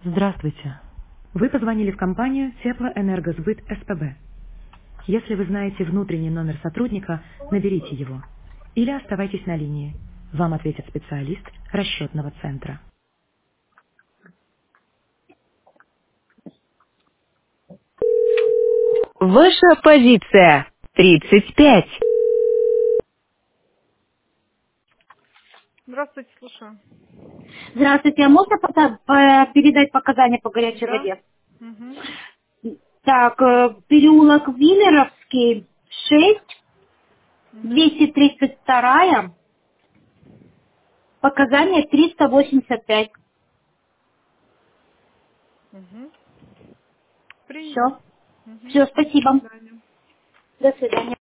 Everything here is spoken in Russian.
Здравствуйте. Вы позвонили в компанию Теплоэнергосбыт СПБ. Если вы знаете внутренний номер сотрудника, наберите его. Или оставайтесь на линии. Вам ответит специалист расчетного центра. Ваша позиция 35. Здравствуйте, слушаю. Здравствуйте, а можно передать показания по горячей Да? воде? Угу. Так, переулок Виллеровский, 6, Угу. 232, показания 385. Угу. Принято. Все, Угу. все, До спасибо. свидания. До свидания.